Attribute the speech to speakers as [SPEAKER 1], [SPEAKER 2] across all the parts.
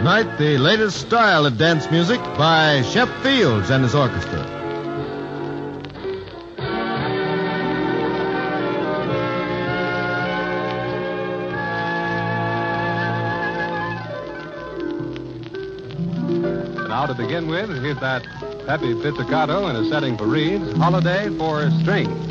[SPEAKER 1] Tonight, the latest style of dance music by Shep Fields and his orchestra.
[SPEAKER 2] Now, to begin with, here's that peppy pizzicato in a setting for reeds, Holiday for Strings.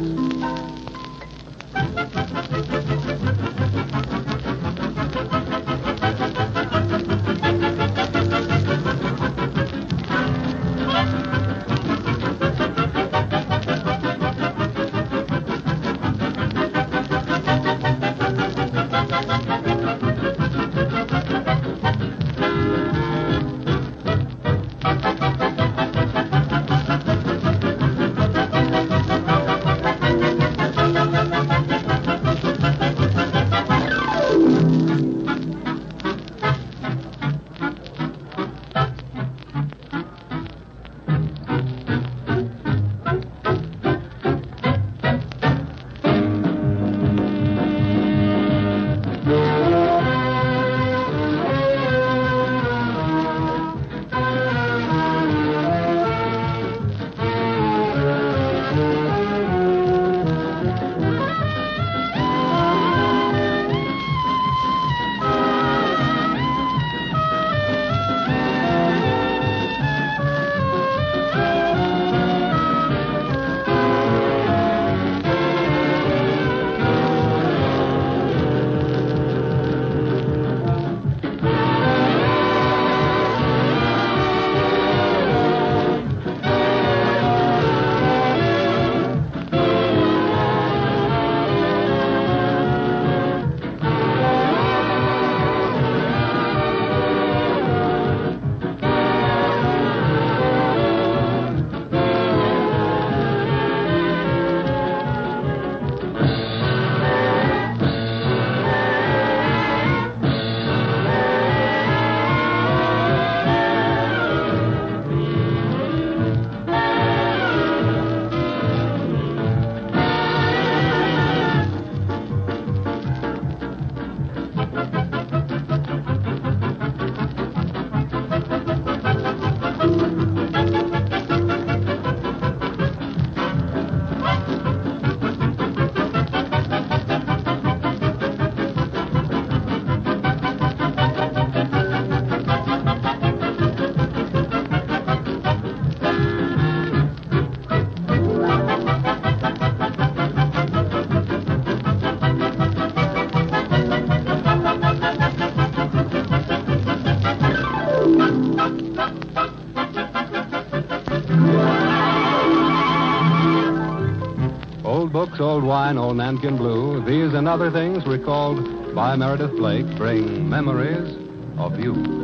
[SPEAKER 2] Old books, old wine, old Nankin blue, these and other things recalled by Meredith Blake bring memories of you.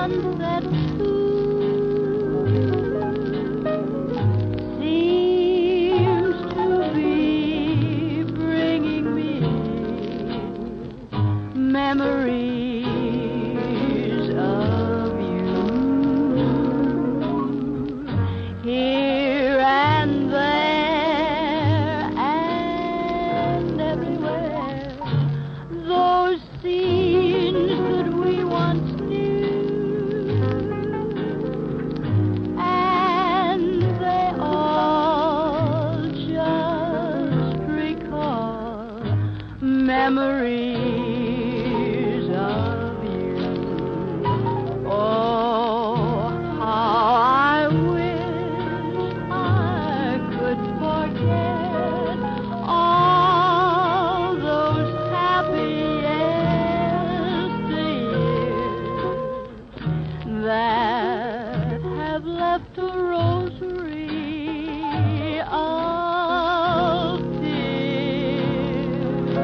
[SPEAKER 3] sunset too seems to be bringing me memories of you. Here and there and everywhere, those scenes that we once knew, and they all just recall memories of you. Oh, how I wish I could forget all those happiest years that have left a rosary of tears.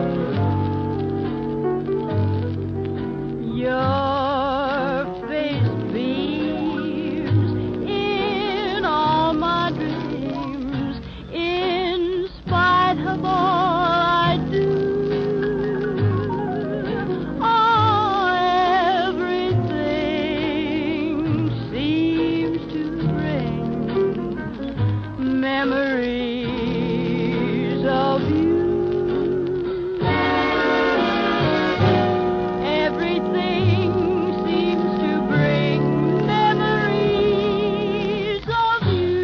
[SPEAKER 3] Your face beams in all my dreams, in spite of all I do. Oh, everything seems to bring memories of you. Everything seems to bring memories of you.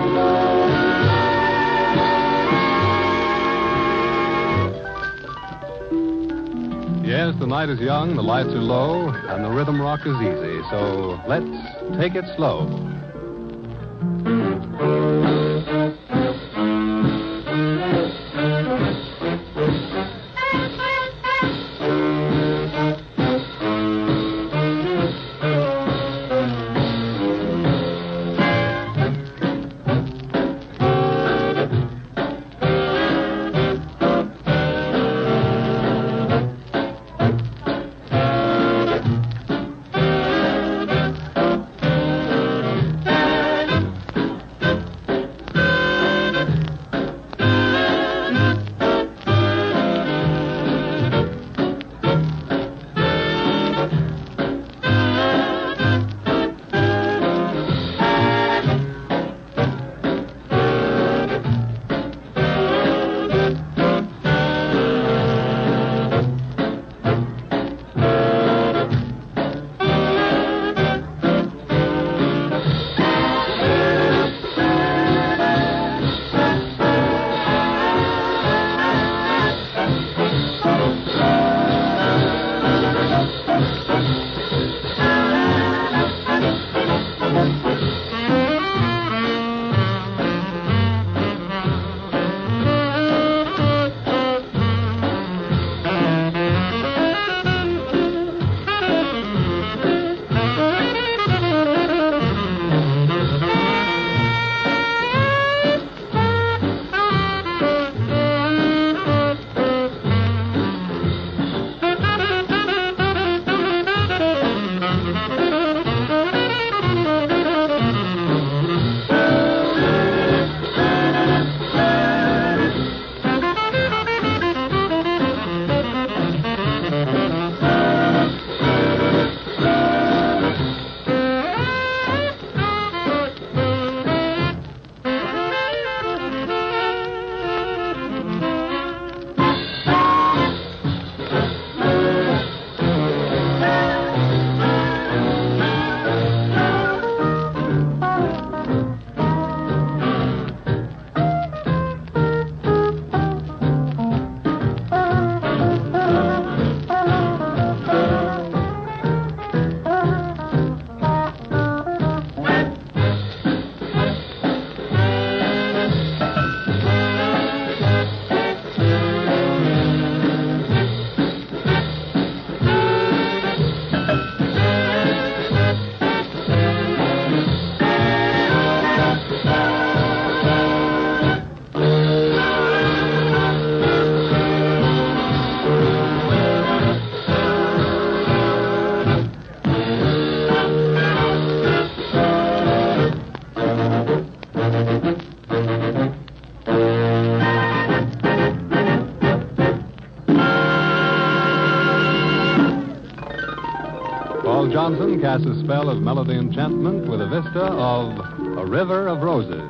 [SPEAKER 2] Yes, the night is young, the lights are low, and the rhythm rock is easy. So let's take it slow. Paul Johnson casts a spell of melody enchantment with a vista of A River of Roses.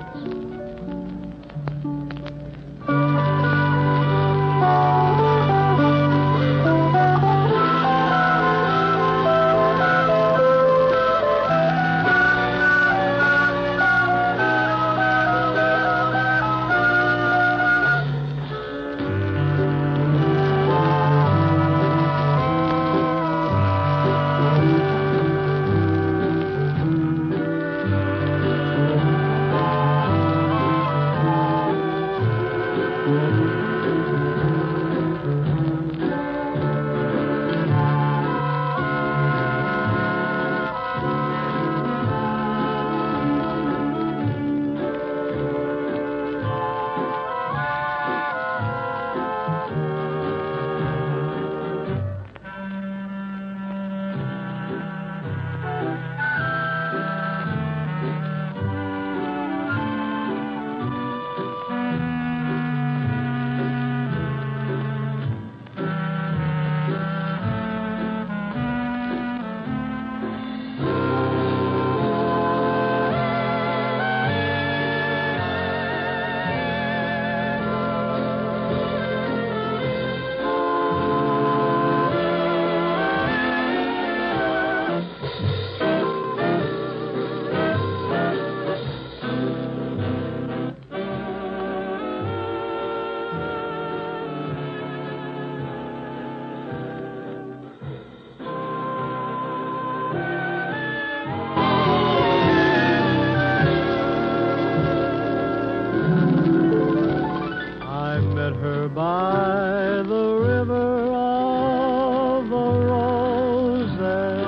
[SPEAKER 4] By the river of the roses,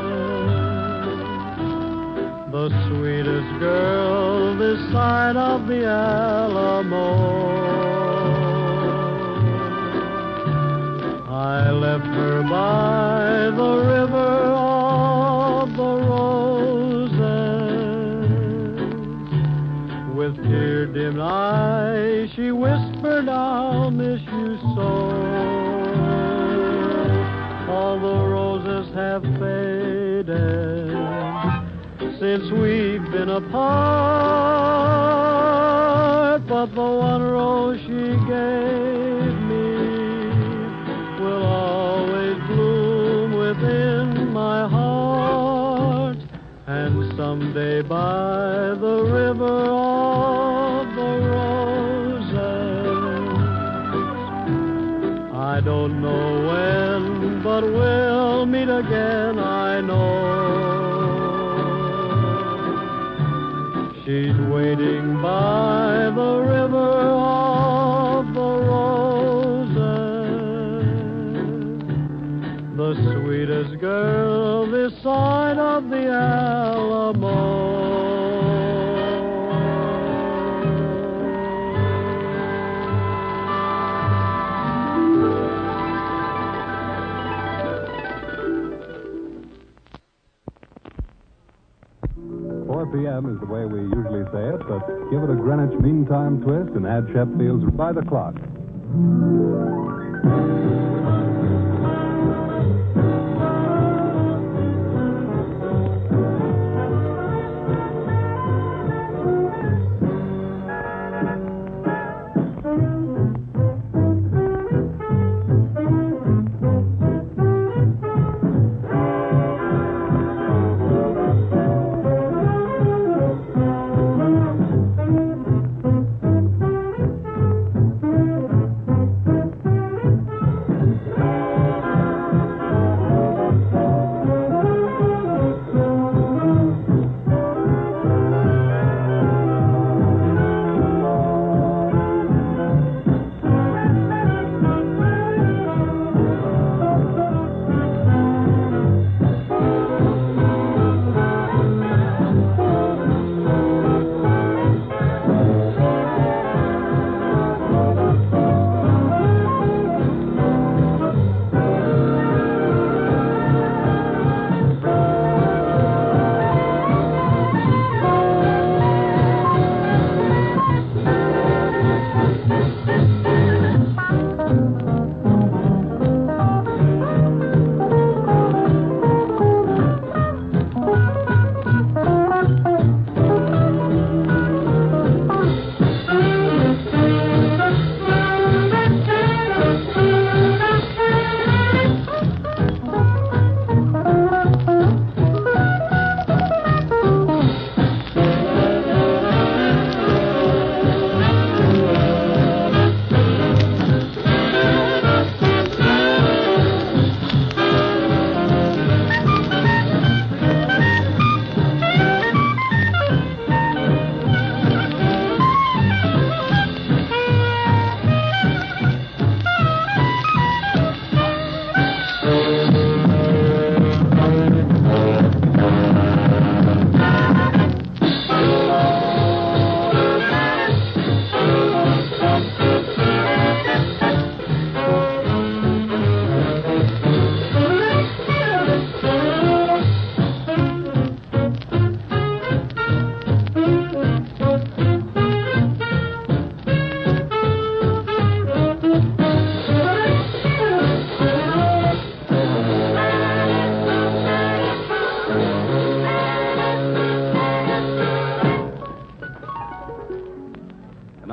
[SPEAKER 4] the sweetest girl this side of the Alamo. I left her by the river of the roses. With tear-dimmed eyes she whispered, I'll miss you so. All the roses have faded since we've been apart, but the one rose she gave me will always bloom within my heart. And someday by the river of the roses, I don't know when, but we'll meet again, I know. She's waiting by the river of the roses, the sweetest girl this side of the Alamo.
[SPEAKER 2] PM is the way we usually say it, but give it a Greenwich Mean Time twist and add Sheffield's By the Clock.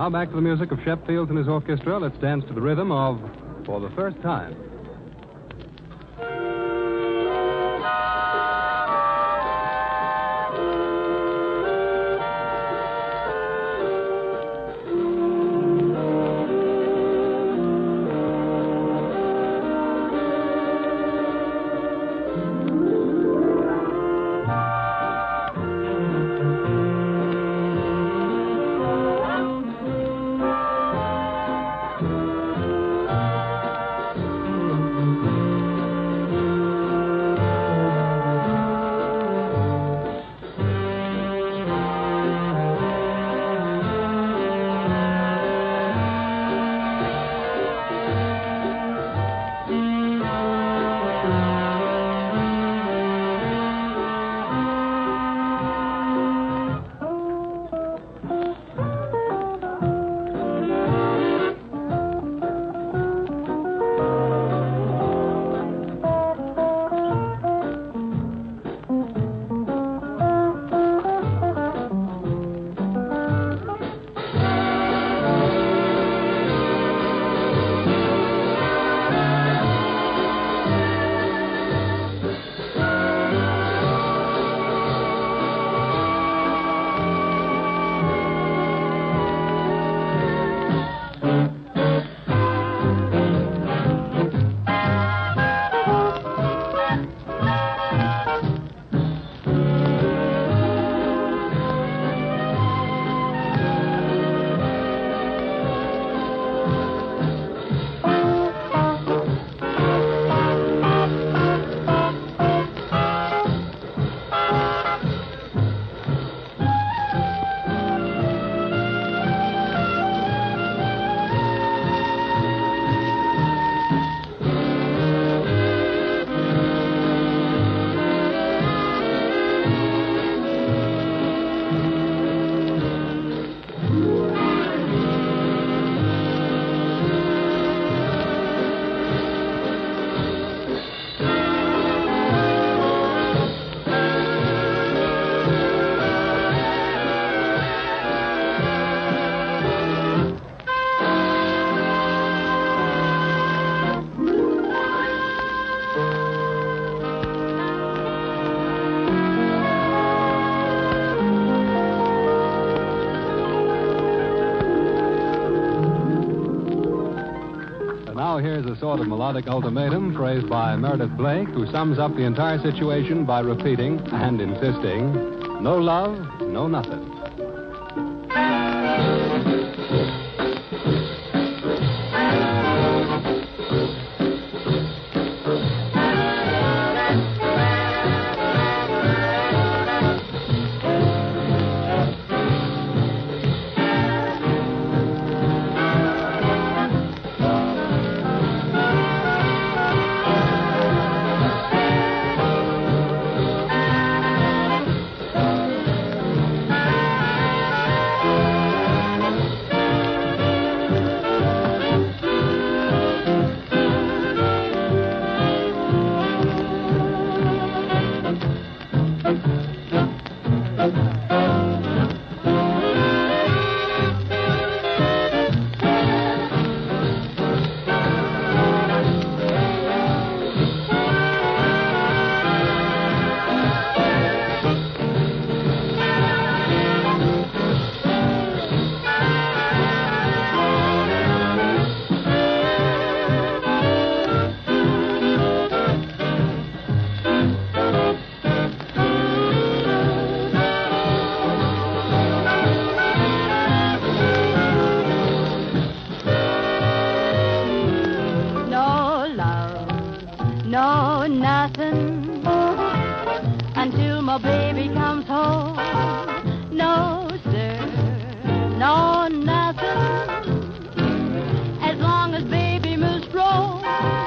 [SPEAKER 2] Now back to the music of Shep Fields and his orchestra. Let's dance to the rhythm of For the First Time. Here's a sort of melodic ultimatum phrased by Meredith Blake, who sums up the entire situation by repeating and insisting, no love, no nothing.
[SPEAKER 3] No, nothing until my baby comes home. No, sir, no, nothing as long as baby moves slow.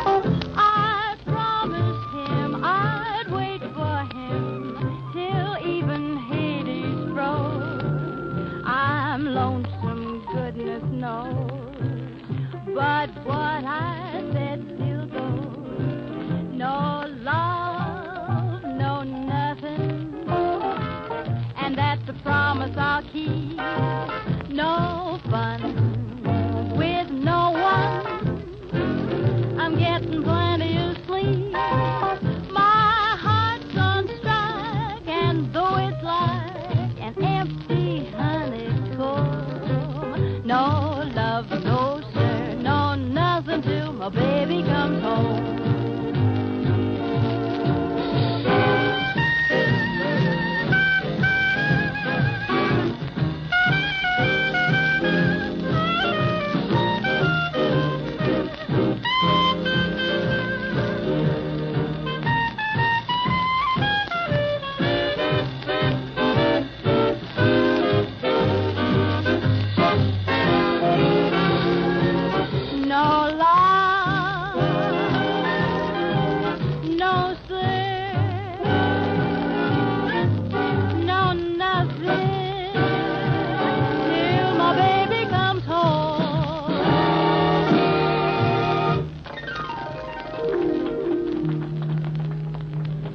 [SPEAKER 3] I promised him I'd wait for him till even Hades froze. I'm lonesome, goodness knows, but what I said still goes. No love, no nothing, and that's a promise I'll keep. No fun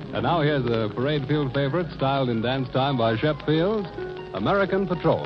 [SPEAKER 2] And now here's a parade field favorite styled in dance time by Shep Fields, American Patrol.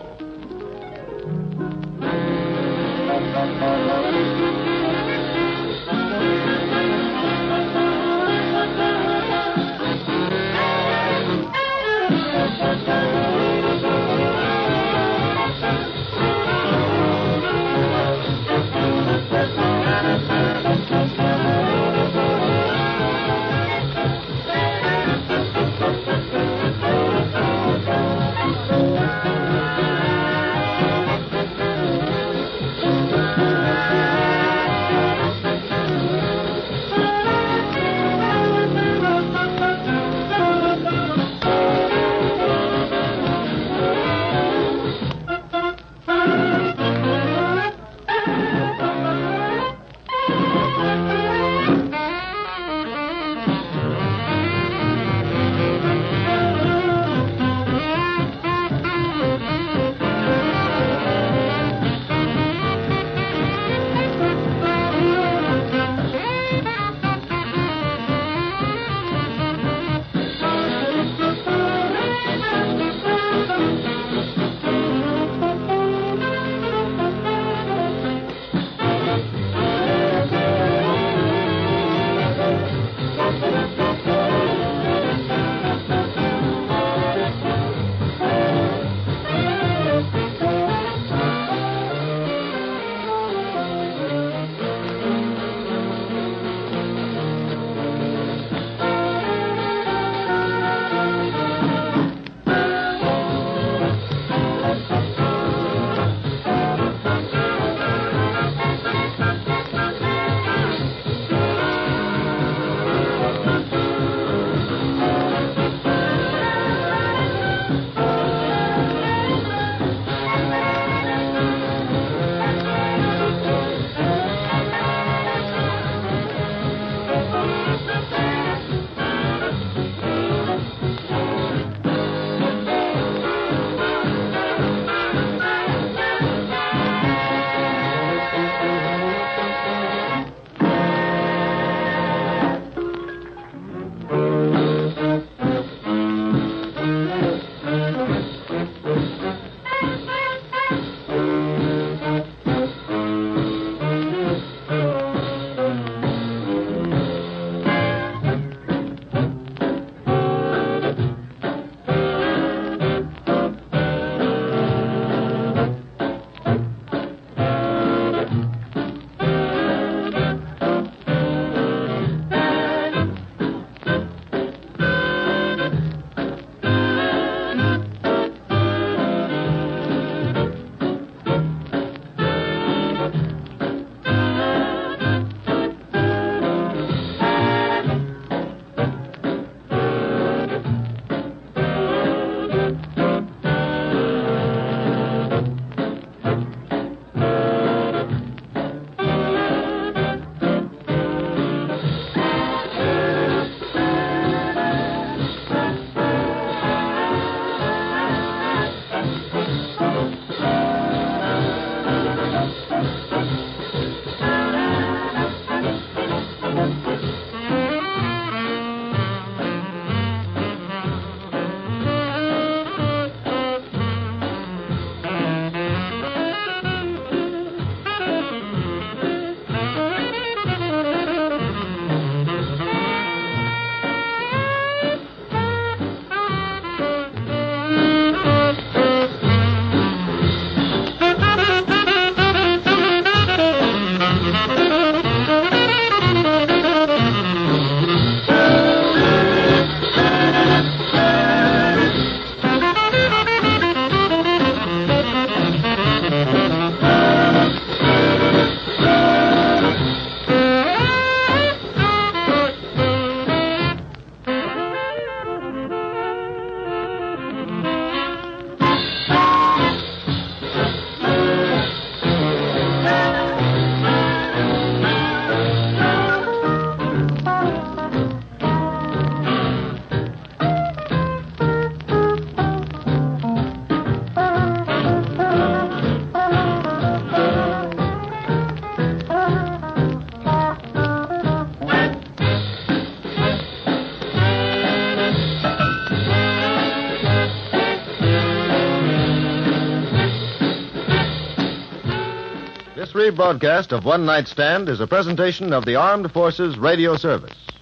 [SPEAKER 1] This rebroadcast of One Night Stand is a presentation of the Armed Forces Radio Service.